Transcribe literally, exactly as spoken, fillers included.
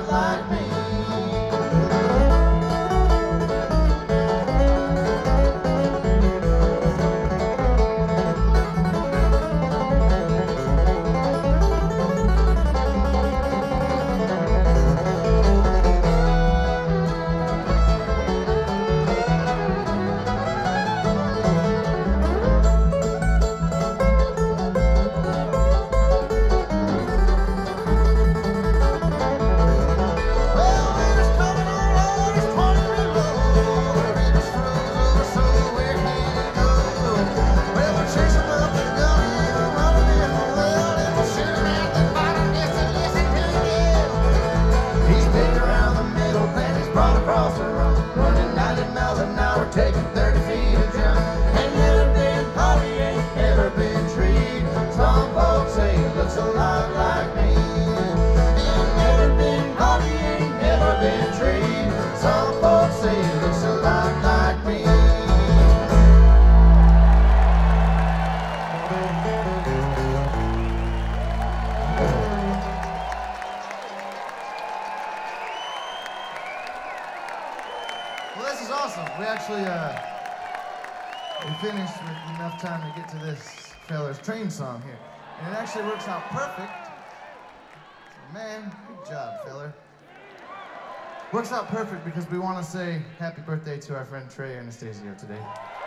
lot like me. Taking thirty feet of jump. Ain't never been Polly, ain't never been treed. Some folks say it looks a lot like me. Ain't never been Polly, ain't never been treed. Some folks say it looks a lot like me. Well, this is awesome. We actually, uh, we finished with enough time to get to this fella's train song here. And it actually works out perfect. So, man, good job, fella. Works out perfect because we want to say happy birthday to our friend Trey Anastasio today.